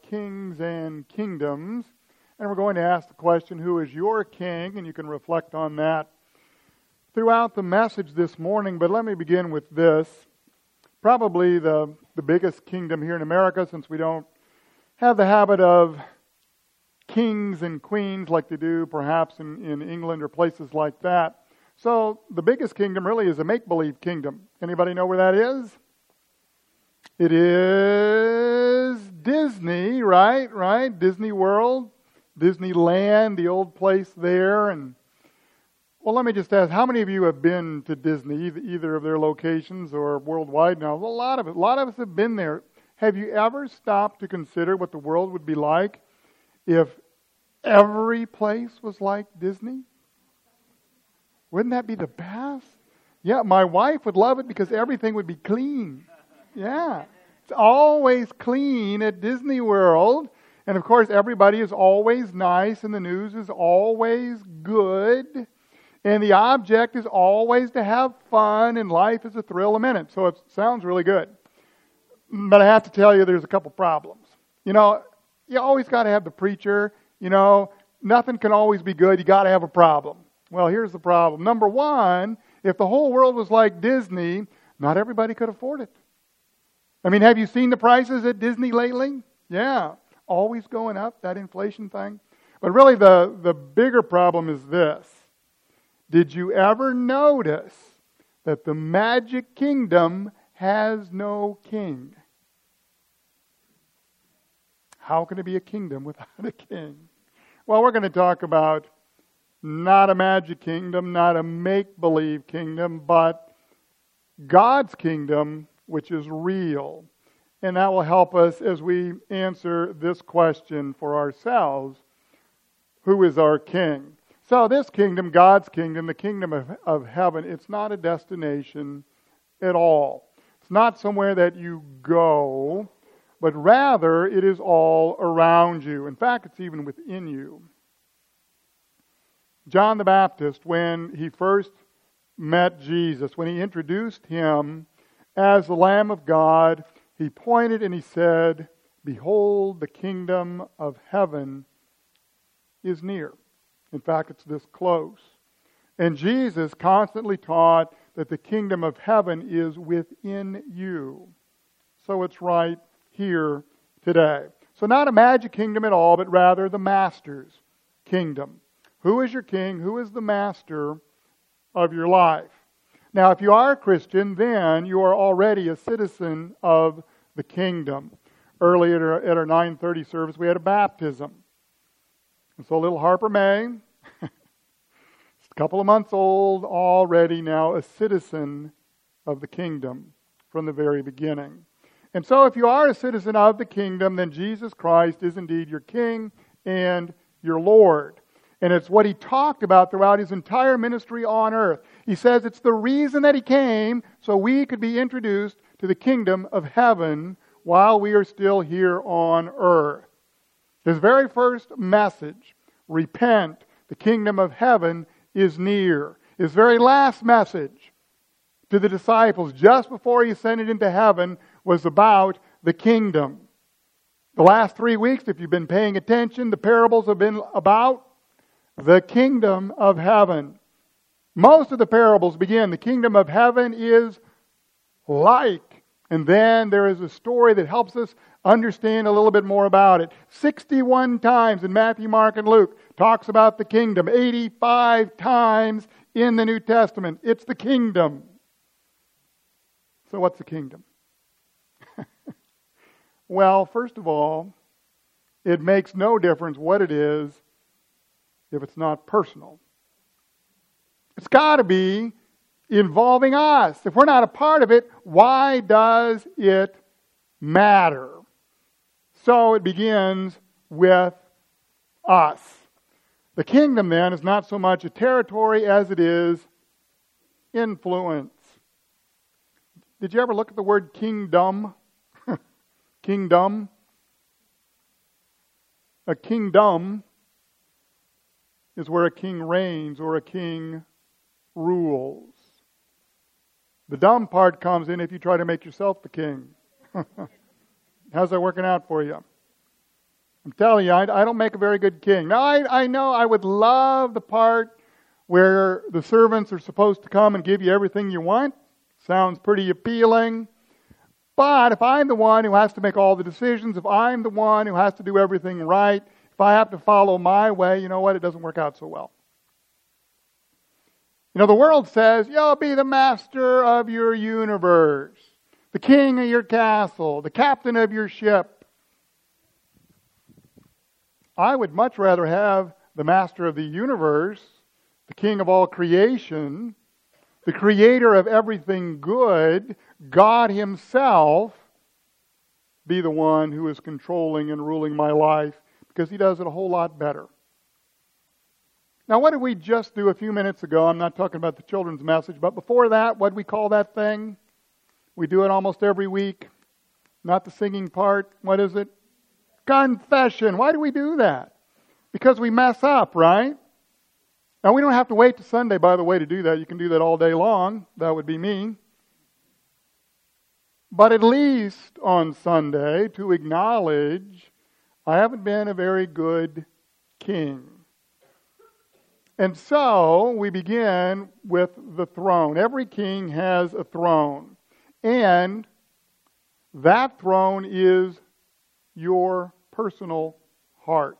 Kings and Kingdoms. And we're going to ask the question, who is your king? And you can reflect on that throughout the message this morning. But let me begin with this. Probably the biggest kingdom here in America, since we don't have the habit of kings and queens like they do perhaps in England or places like that. So the biggest kingdom really is a make-believe kingdom. Anybody know where that is? It is Disney, right? Disney World, Disneyland, the old place there. And well, let me just ask, how many of you have been to Disney, either of their locations or worldwide now? A lot of us have been there. Have you ever stopped to consider what the world would be like if every place was like Disney? Wouldn't that be the best? Yeah, my wife would love it because everything would be clean. Yeah, it's always clean at Disney World. And of course, everybody is always nice and the news is always good. And the object is always to have fun and life is a thrill a minute. So it sounds really good. But I have to tell you, there's a couple problems. You always got to have the preacher. Nothing can always be good. You got to have a problem. Well, here's the problem. Number one, if the whole world was like Disney, not everybody could afford it. I mean, have you seen the prices at Disney lately? Yeah, always going up, that inflation thing. But really the bigger problem is this. Did you ever notice that the Magic Kingdom has no king? How can it be a kingdom without a king? Well, we're going to talk about not a magic kingdom, not a make-believe kingdom, but God's kingdom, which is real. And that will help us as we answer this question for ourselves. Who is our king? So this kingdom, God's kingdom, the kingdom of heaven, it's not a destination at all. It's not somewhere that you go, but rather it is all around you. In fact, it's even within you. John the Baptist, when he first met Jesus, when he introduced him as the Lamb of God, he pointed and he said, "Behold, the kingdom of heaven is near." In fact, it's this close. And Jesus constantly taught that the kingdom of heaven is within you. So it's right here today. So not a magic kingdom at all, but rather the Master's kingdom. Who is your king? Who is the master of your life? Now, if you are a Christian, then you are already a citizen of the kingdom. Earlier at our 9:30 service, we had a baptism. And so little Harper May, just a couple of months old, already now a citizen of the kingdom from the very beginning. And so if you are a citizen of the kingdom, then Jesus Christ is indeed your King and your Lord. And it's what he talked about throughout his entire ministry on earth. He says it's the reason that he came, so we could be introduced to the kingdom of heaven while we are still here on earth. His very first message, repent, the kingdom of heaven is near. His very last message to the disciples just before he ascended into heaven was about the kingdom. The last 3 weeks, if you've been paying attention, the parables have been about the kingdom of heaven. Most of the parables begin, the kingdom of heaven is like. And then there is a story that helps us understand a little bit more about it. 61 times in Matthew, Mark, and Luke talks about the kingdom. 85 times in the New Testament. It's the kingdom. So what's the kingdom? Well, first of all, it makes no difference what it is if it's not personal. It's got to be involving us. If we're not a part of it, why does it matter? So it begins with us. The kingdom then is not so much a territory as it is influence. Did you ever look at the word kingdom? Kingdom. A kingdom is where a king reigns or a king rules. The dumb part comes in if you try to make yourself the king. How's that working out for you? I'm telling you, I don't make a very good king. Now, I know I would love the part where the servants are supposed to come and give you everything you want. Sounds pretty appealing. But if I'm the one who has to make all the decisions, if I'm the one who has to do everything right, if I have to follow my way, you know what? It doesn't work out so well. You know, the world says, you'll be the master of your universe, the king of your castle, the captain of your ship. I would much rather have the master of the universe, the king of all creation, the creator of everything good, God himself, be the one who is controlling and ruling my life, because he does it a whole lot better. Now, what did we just do a few minutes ago? I'm not talking about the children's message, but before that, what did we call that thing? We do it almost every week. Not the singing part. What is it? Confession. Why do we do that? Because we mess up, right? Now, we don't have to wait to Sunday, by the way, to do that. You can do that all day long. That would be me. But at least on Sunday, to acknowledge I haven't been a very good king. And so we begin with the throne. Every king has a throne. And that throne is your personal heart.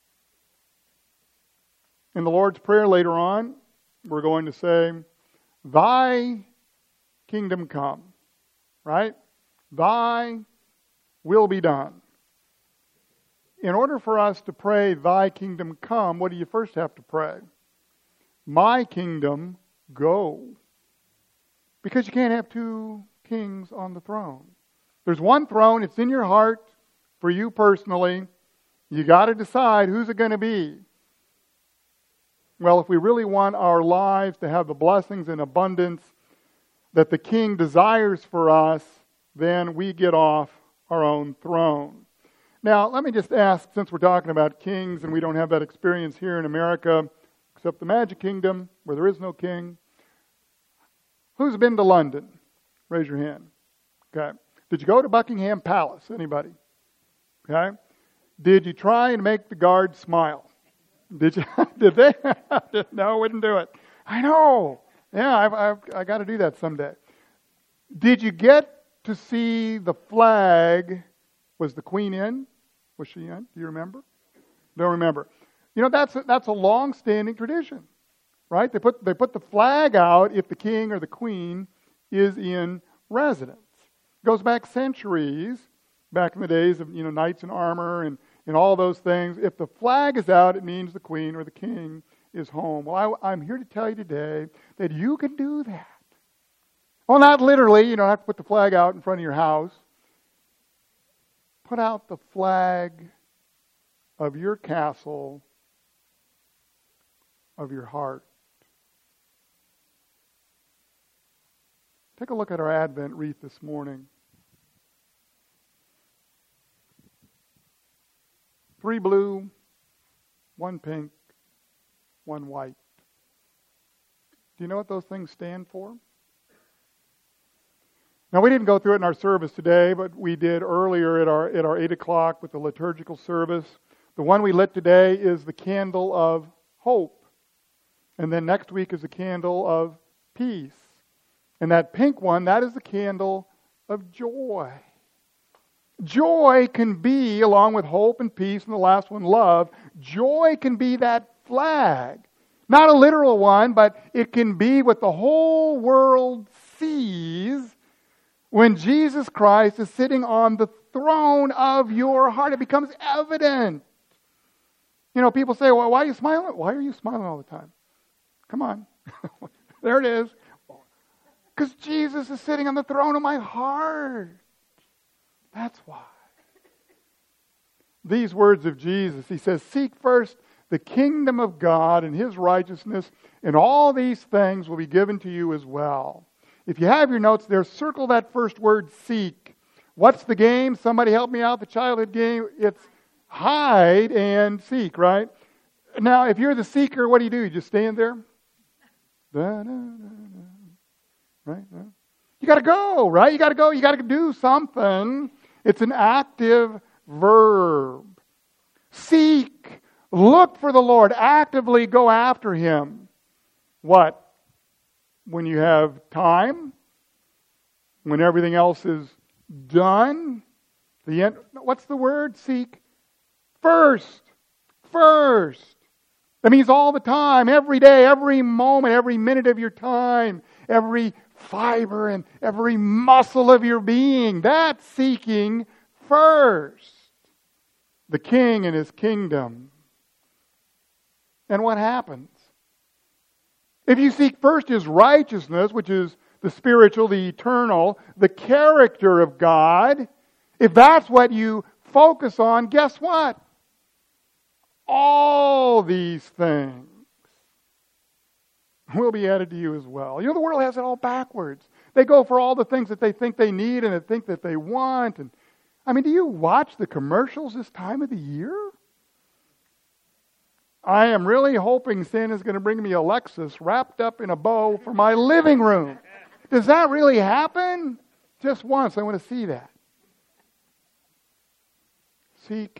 In the Lord's Prayer later on, we're going to say, Thy kingdom come, right? Thy will be done. In order for us to pray, Thy kingdom come, what do you first have to pray? My kingdom go. Because you can't have two kings on the throne. There's one throne, it's in your heart, for you personally. You got to decide who's it going to be. Well, if we really want our lives to have the blessings and abundance that the King desires for us, then we get off our own throne. Now, let me just ask, since we're talking about kings and we don't have that experience here in America, except the Magic Kingdom, where there is no king, who's been to London? Raise your hand. Okay. Did you go to Buckingham Palace? Anybody? Okay. Did you try and make the guards smile? Did you? Did they? No, wouldn't do it. I know. Yeah, I got to do that someday. Did you get to see the flag? Was the Queen in? Was she in? Do you remember? Don't remember. You know, that's a long-standing tradition, right? They put the flag out if the king or the queen is in residence. It goes back centuries, back in the days of knights in armor and all those things. If the flag is out, it means the queen or the king is home. Well, I'm here to tell you today that you can do that. Well, not literally. You don't have to put the flag out in front of your house. Put out the flag of your castle, of your heart. Take a look at our Advent wreath this morning. 3 blue, 1 pink, 1 white. Do you know what those things stand for? Now, we didn't go through it in our service today, but we did earlier at our 8 o'clock with the liturgical service. The one we lit today is the candle of hope. And then next week is the candle of peace. And that pink one, that is the candle of joy. Joy can be, along with hope and peace, and the last one, love, joy can be that flag. Not a literal one, but it can be what the whole world sees when Jesus Christ is sitting on the throne of your heart. It becomes evident. People say, well, why are you smiling? Why are you smiling all the time? Come on. There it is. Because Jesus is sitting on the throne of my heart. That's why. These words of Jesus, he says, seek first the kingdom of God and his righteousness, and all these things will be given to you as well. If you have your notes there, circle that first word, seek. What's the game? Somebody help me out. The childhood game, it's hide and seek, right? Now, if you're the seeker, what do? You just stand there? Right? You got to go, right? You got to go. You got to do something. It's an active verb. Look for the Lord. Actively go after Him. What? When you have time? When everything else is done? What's the word? Seek first. First. That means all the time, every day, every moment, every minute of your time, every fiber and every muscle of your being. That's seeking first the King and His kingdom. And what happens? If you seek first His righteousness, which is the spiritual, the eternal, the character of God, if that's what you focus on, guess what? All these things will be added to you as well. You know, the world has it all backwards. They go for all the things that they think they need and they think that they want. And I mean, do you watch the commercials this time of the year? I am really hoping Santa's going to bring me a Lexus wrapped up in a bow for my living room. Does that really happen? Just once. I want to see that. Seek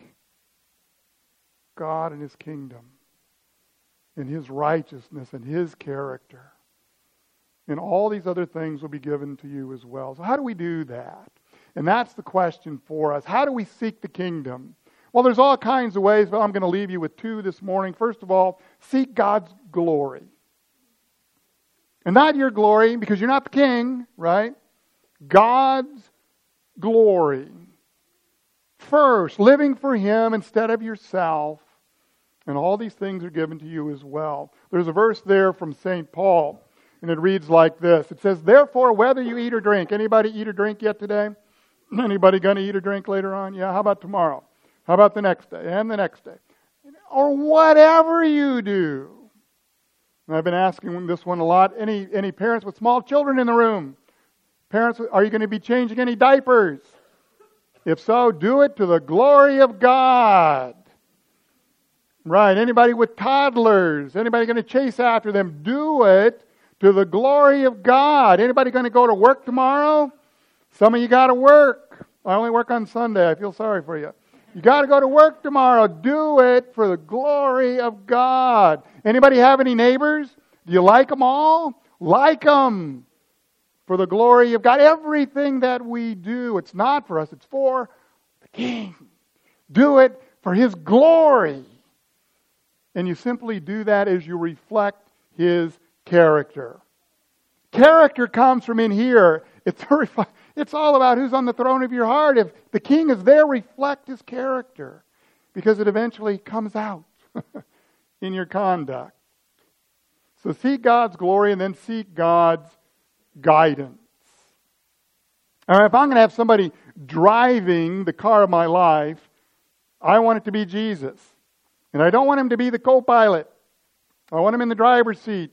God and His kingdom and His righteousness and His character. And all these other things will be given to you as well. So how do we do that? And that's the question for us. How do we seek the kingdom? Well, there's all kinds of ways, but I'm going to leave you with two this morning. First of all, seek God's glory. And not your glory, because you're not the king, right? God's glory. First, living for Him instead of yourself. And all these things are given to you as well. There's a verse there from St. Paul, and it reads like this. It says, therefore, whether you eat or drink. Anybody eat or drink yet today? Anybody going to eat or drink later on? Yeah, how about tomorrow? How about the next day and the next day? Or whatever you do. And I've been asking this one a lot. Any parents with small children in the room? Parents, are you going to be changing any diapers? If so, do it to the glory of God. Right. Anybody with toddlers? Anybody going to chase after them? Do it to the glory of God. Anybody going to go to work tomorrow? Some of you got to work. I only work on Sunday. I feel sorry for you. You got to go to work tomorrow. Do it for the glory of God. Anybody have any neighbors? Do you like them all? Like them for the glory of God. Everything that we do, it's not for us. It's for the King. Do it for His glory. And you simply do that as you reflect His character. Character comes from in here. It's all about who's on the throne of your heart. If the King is there, reflect His character. Because it eventually comes out in your conduct. So seek God's glory and then seek God's guidance. All right, if I'm going to have somebody driving the car of my life, I want it to be Jesus. And I don't want Him to be the co-pilot. I want Him in the driver's seat.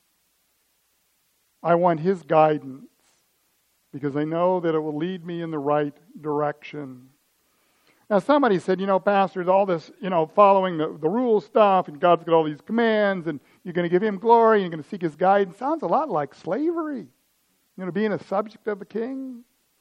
I want His guidance because I know that it will lead me in the right direction. Now somebody said, Pastor, all this, following the rule stuff, and God's got all these commands, and you're going to give Him glory, and you're going to seek His guidance. Sounds a lot like slavery. Being a subject of the King.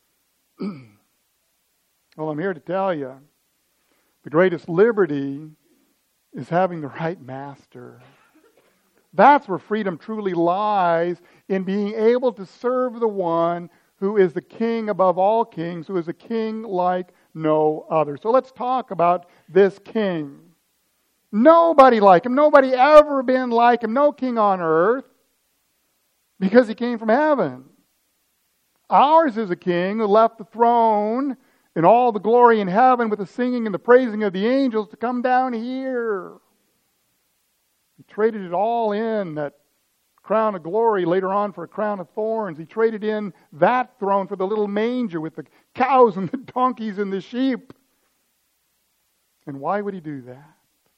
Well, I'm here to tell you, the greatest liberty is having the right master. That's where freedom truly lies, in being able to serve the one who is the King above all kings, who is a king like no other. So let's talk about this King. Nobody like Him. Nobody ever been like Him. No king on earth, because He came from heaven. Ours is a King who left the throne and all the glory in heaven with the singing and the praising of the angels to come down here. He traded it all in, that crown of glory later on for a crown of thorns. He traded in that throne for the little manger with the cows and the donkeys and the sheep. And why would He do that?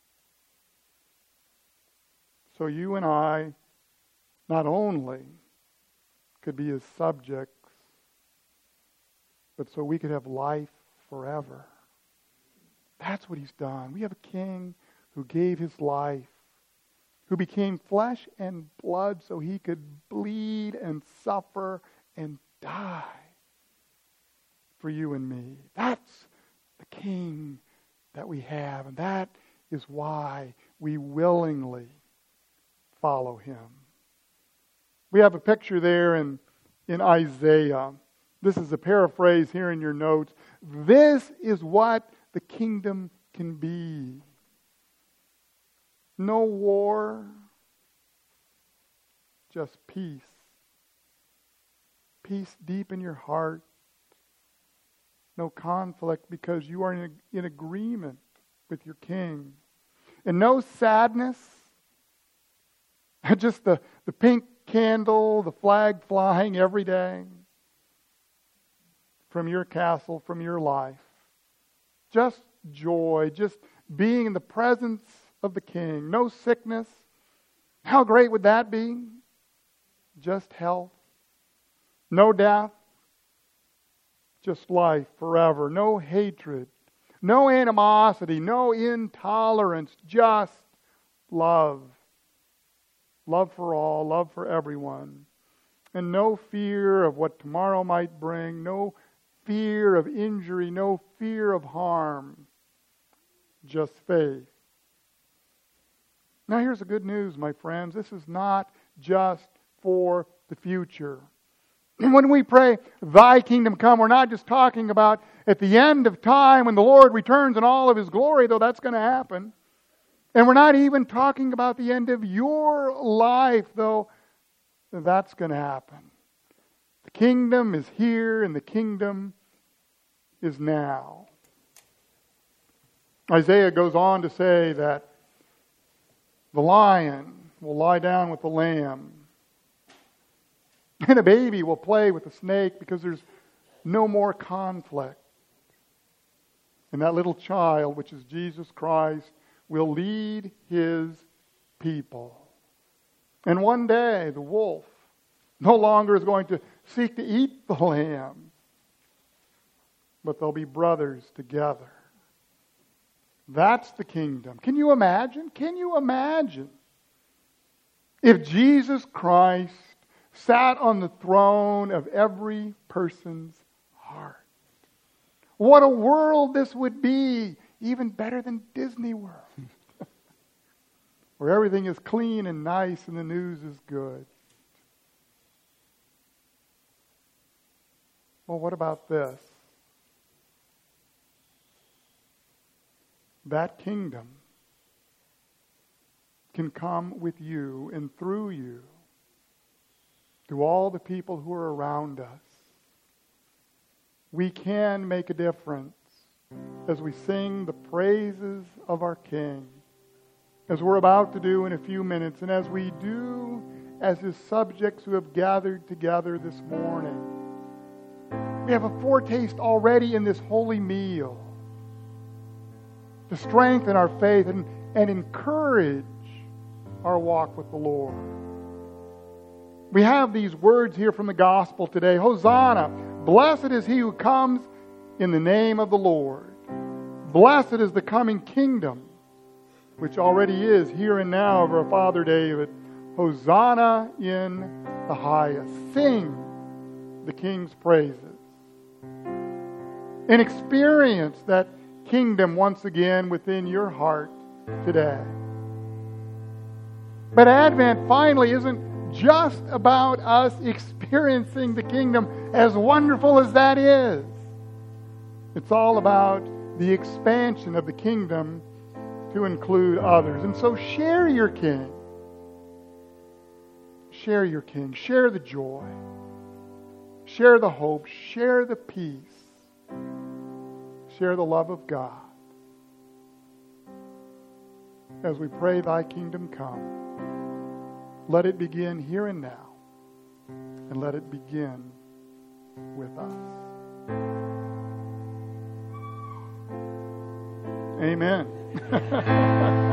So you and I not only could be His subjects, but so we could have life forever. That's what He's done. We have a King who gave His life, who became flesh and blood so He could bleed and suffer and die for you and me. That's the King that we have, and that is why we willingly follow Him. We have a picture there in Isaiah. This is a paraphrase here in your notes. This is what the kingdom can be. No war, just peace. Peace deep in your heart. No conflict because you are in agreement with your King. And no sadness. Just the pink candle, the flag flying every day from your castle, from your life. Just joy, just being in the presence of the King. No sickness. How great would that be? Just health. No death. Just life forever. No hatred. No animosity. No intolerance. Just love. Love for all. Love for everyone. And no fear of what tomorrow might bring. No fear of injury. No fear of harm. Just faith. Now here's the good news, my friends. This is not just for the future. And when we pray, Thy kingdom come, we're not just talking about at the end of time when the Lord returns in all of His glory, though that's going to happen. And we're not even talking about the end of your life, though that's going to happen. The kingdom is here and the kingdom is now. Isaiah goes on to say that the lion will lie down with the lamb. And a baby will play with the snake because there's no more conflict. And that little child, which is Jesus Christ, will lead His people. And one day, the wolf no longer is going to seek to eat the lamb, but they'll be brothers together. That's the kingdom. Can you imagine? Can you imagine if Jesus Christ sat on the throne of every person's heart? What a world this would be, even better than Disney World, where everything is clean and nice and the news is good. Well, what about this? That kingdom can come with you and through you to all the people who are around us. We can make a difference as we sing the praises of our King, as we're about to do in a few minutes, and as we do as His subjects who have gathered together this morning. We have a foretaste already in this holy meal to strengthen our faith and encourage our walk with the Lord. We have these words here from the gospel today. Hosanna, blessed is he who comes in the name of the Lord. Blessed is the coming kingdom, which already is here and now of our father David. Hosanna in the highest. Sing the King's praises. And experience that kingdom once again within your heart today. But Advent finally isn't just about us experiencing the kingdom, as wonderful as that is. It's all about the expansion of the kingdom to include others. And so share your King. Share your King. Share the joy. Share the hope. Share the peace. Share the love of God. As we pray, Thy kingdom come, let it begin here and now, and let it begin with us. Amen.